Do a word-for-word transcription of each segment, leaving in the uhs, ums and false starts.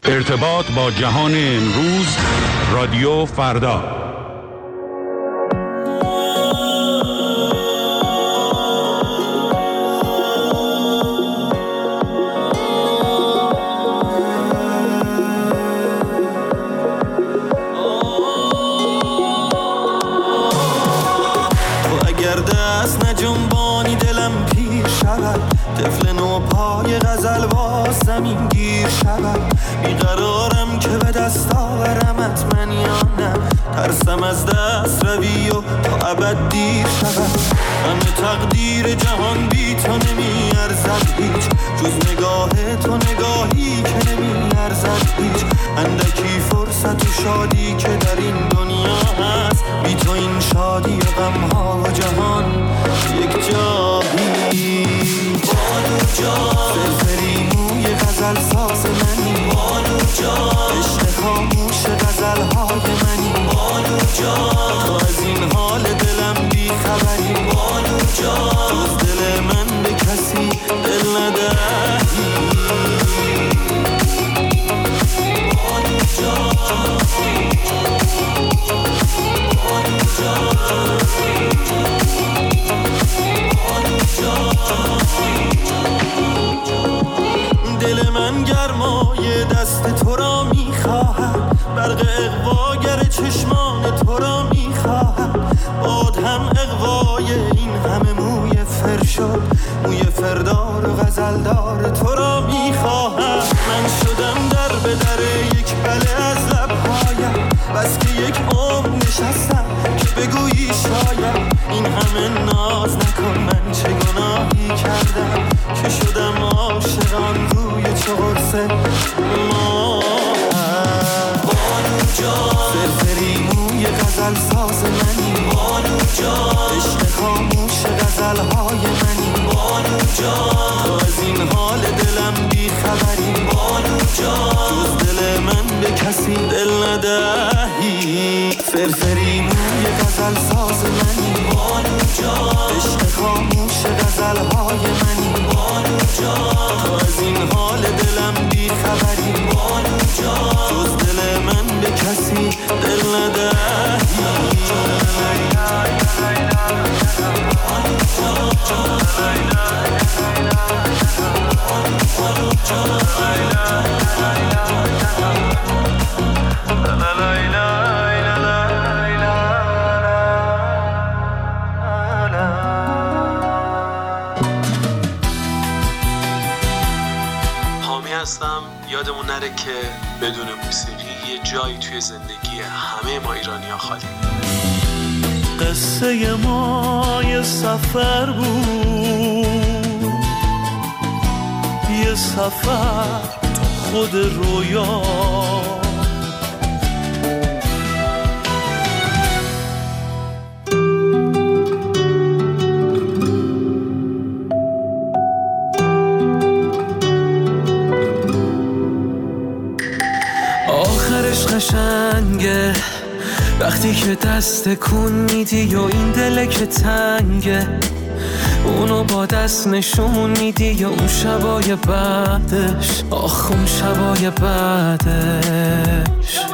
ارتباط با جهان امروز، رادیو فردا. اگر دست نجنبانی دلم پیر شود، طفل نو پای غزل با زمین گیر شود. بیقرارم که به دست آورمت من یا نه، ترسم از دست روی و تا ابد دیر شود. همه تقدیر جهان بی تو نمی ارزد هیچ، جز نگاه تو نگاهی که نمی ارزد هیچ. اندکی فرصت و شادی که در این دنیا هست، بی تو این شادی و غم ها و جهان یک جایی. بانو جان فرفری موی غزل ساز منی، بانو جان عشق خاموش غزل های منی، بانو جان تو از این حال دلم بی خبری، بانو جان جز دل من به کسی دل ندهی. بانو جان بانو جان دل من گرمای دست تو را میخواهد، برق اغواگر چشمان تو را میخواهد. باد هم اغوای این همه موی فر شد، موی فردار و غزلدار تو را میخواهد. من شدم در به در یک بله از لبهایم، بس که یک عمر نشستم که بگویی شاید. این همه ناز نکن، من چه گناهی کردم که شدم عاشقان روی چه قرصه ما. بانو جان فرفری موی غزل ساز منی، بانو جان عشق خاموش غزل های منی، بانو جان تو از این حال دلم بی خبری، بانو جان جز دل من به کسی دل ندهی. فرفری موی غزل ساز منی، بانو جان عشق خاموش غزل های منی، بانو جان تو از این حال دلم بی خبری، بانو جان جز دل من به کسی دل ندهی. حامی هستم. یادمون نره که بدون موسیقی یه جایی توی زندگی همه ما ایرانی‌ها خالی. قصه ما یه سفر بود، یه سفر تو خود رویا. آخرش قشنگه وقتی که دست کن میدی و این دله که تنگه، اونو با دست نشون میدی یا اون شبای بعدش، آخ اون شبای بعدش.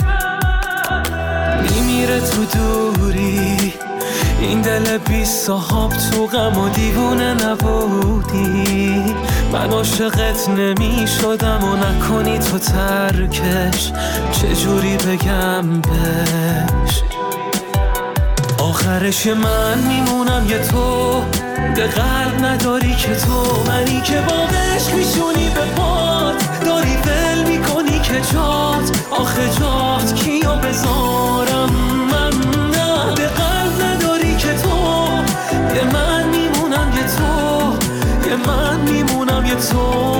میمیره تو دوری این دل بی صاحب، تو غم و دیوونه نبودی. من عاشقت نمی شدم و نکنی تو ترکش، چجوری بگم بهش. آخرش من میمونم یه تو، به قلب نداری که تو، منی که با عشق میشونی به پات، داری ول میکنی که جات، آخه جات کیو بذارم من. نه به قلب نداری که تو، یه من میمونم یه تو، یه من میمونم یه تو.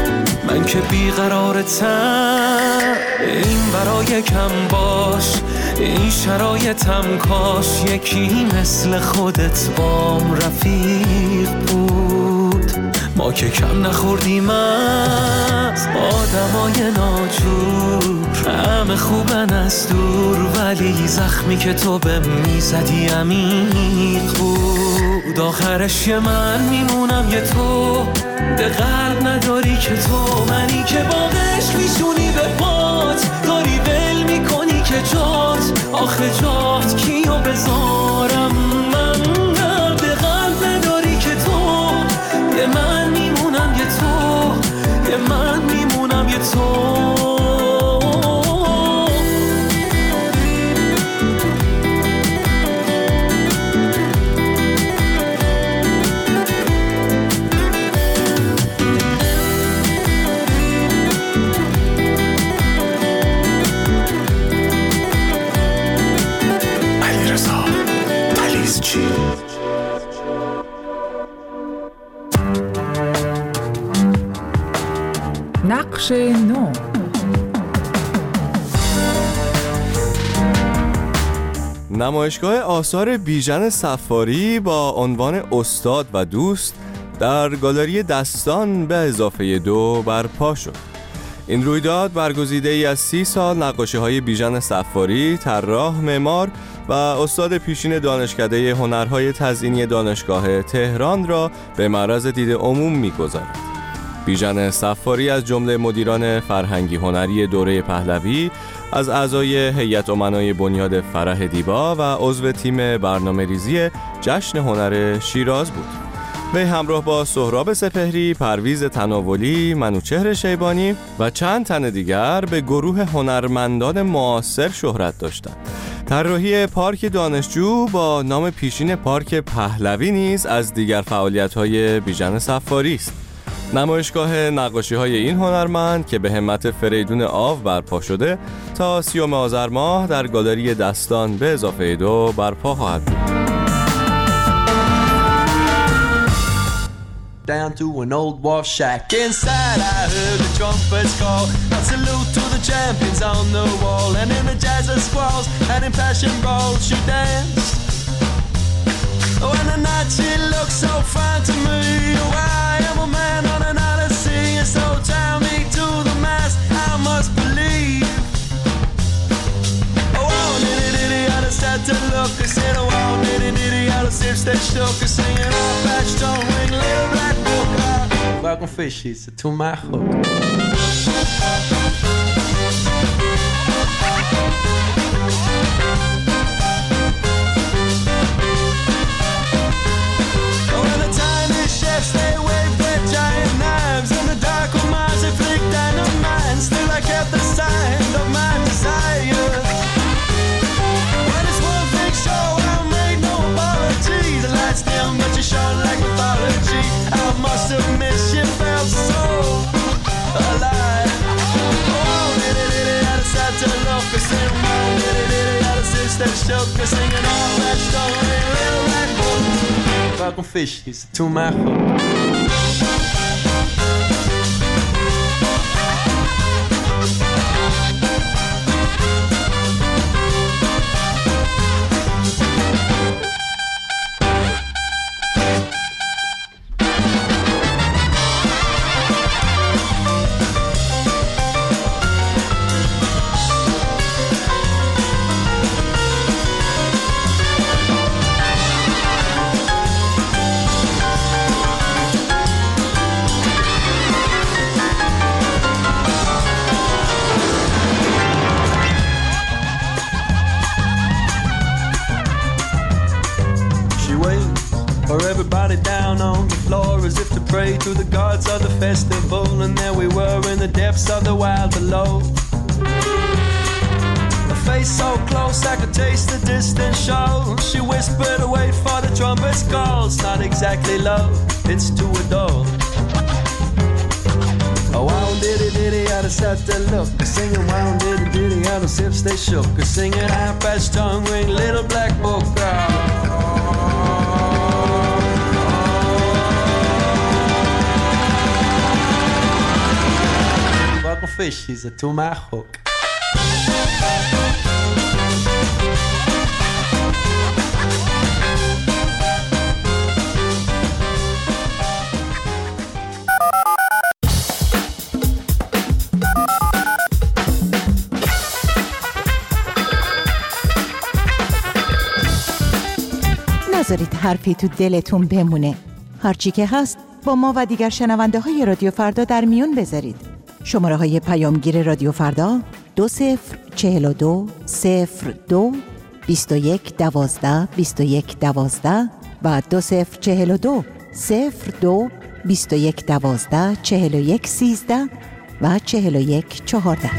که بیقرارتم، این برای کم باش، این شرایطم کاش یکی مثل خودت بام رفیق بود. ما که کم نخوردیم از آدمای ناجور، همه خوبن از دور، ولی زخمی که تو به میزدی عمیق بود. آخرش یه من میمونم یه تو، به قلب نداری که تو، منی که با عشق میشونی به پات، داری ول میکنی که جات، آخه جات کیو بذارم من؟ به قلب نداری که تو، یه من میمونم یه تو، یه من میمونم یه تو. نقش نو. نمایشگاه آثار بیژن صفاری با عنوان استاد و دوست در گالری دستان به اضافه دو برپا شد. این رویداد برگزیده ای از سی سال نقاشی‌های بیژن صفاری، طراح، معمار و استاد پیشین دانشکده هنرهای تزئینی دانشگاه تهران را به معرض دید عموم می‌گذارد. بیژن صفاری از جمله مدیران فرهنگی هنری دوره پهلوی، از اعضای هیئت امنای بنیاد فرح دیبا و عضو تیم برنامه‌ریزی جشن هنر شیراز بود. وی همراه با سهراب سپهری، پرویز تناولی، منوچهر شیبانی و چند تن دیگر به گروه هنرمندان معاصر شهرت داشتند. طراحی پارک دانشجو با نام پیشین پارک پهلوی نیز از دیگر فعالیت‌های بیژن صفاری است. نمایشگاه نقاشی‌های این هنرمند که به همت فریدون آو برپا شده تا سیوم آذر ماه در گالری دستان به اضافه دو برپا خواهد بود. Down to an old wharf shack. Inside I heard the trumpets call, a salute to the champions on the wall. And in the jazz of squalls and in passion brawls she danced. Oh, and the night she looked so fine to me. Oh, I am a man on an odyssey, and so tie me to the mast, I must believe. Oh, oh, nitty nitty, I just had to look. I said, oh, oh, nitty nitty, I just if they shook. I singing off that stone ring, little black book. Welcome fishies to my hook. They waved their giant knives, and the dark of Mars they flicked dynamite. Still I kept the sign of my desire. When it's one big show, I made no apology. The lights dim, but you shone like mythology. I must admit she felt so alive. Oh, diddy diddy, I decided to look and sing. Oh, diddy diddy, I decided to shook and singing all that story, little black book. Welcome fishies to my hook. For everybody down on the floor as if to pray to the gods of the festival. And there we were in the depths of the wild below. A face so close I could taste the distant show. She whispered, wait for the trumpet's call. It's not exactly love, it's to adore. Oh, wow, diddy diddy, I just had to look. Singing wow, diddy diddy, out of sips they shook. Singing half-patch tongue ring, little black book. Welcome fishies to my hook. نذارید حرفی تو دلتون بمونه. هرچی که هست با ما و دیگر شنونده های رادیو فردا در میون بذارید. شماره های پیامگیر رادیو فردا دو صفر چهل و دو صفر دو بیست و یک دوازده بیست و یک دوازده و دو صفر چهل و دو صفر دو بیست و یک دوازده چهل و یک سیزده و چهل و یک چهارده.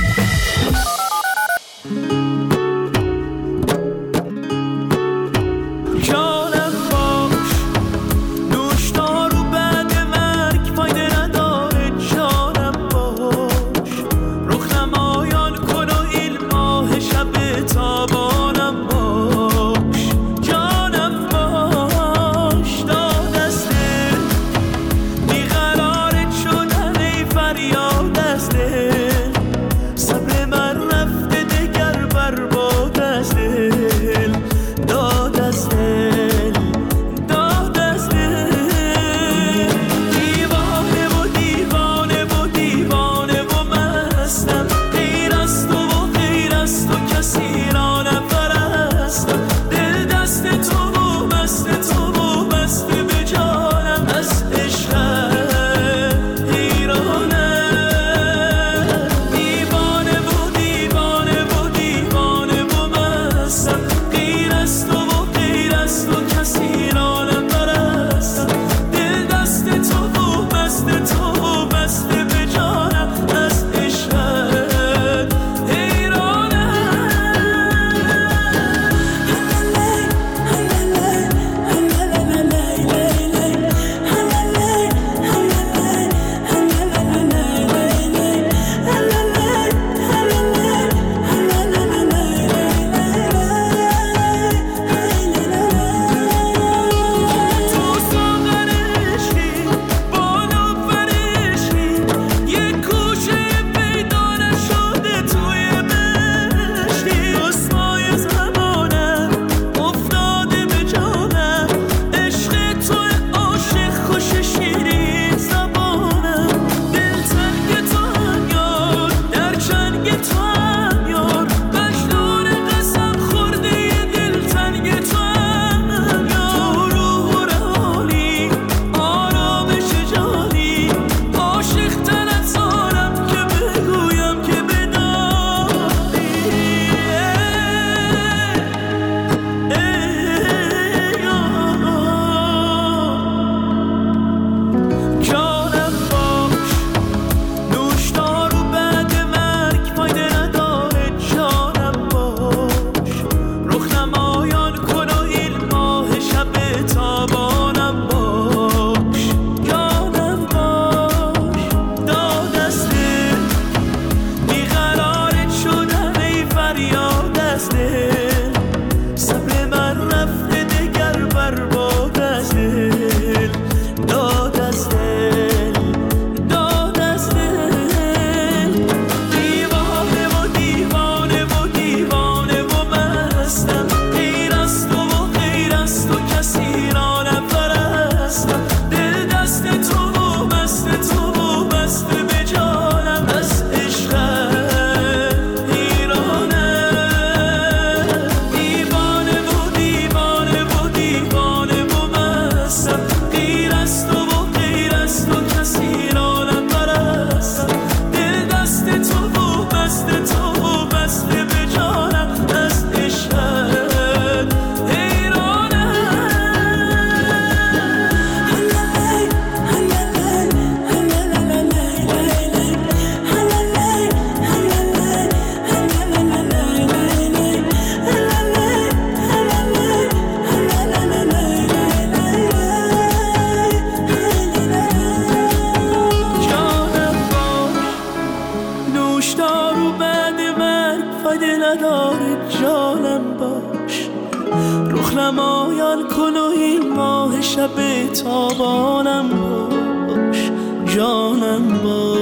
نمایان کن و این ماه شب تابانم باش، جانم باش.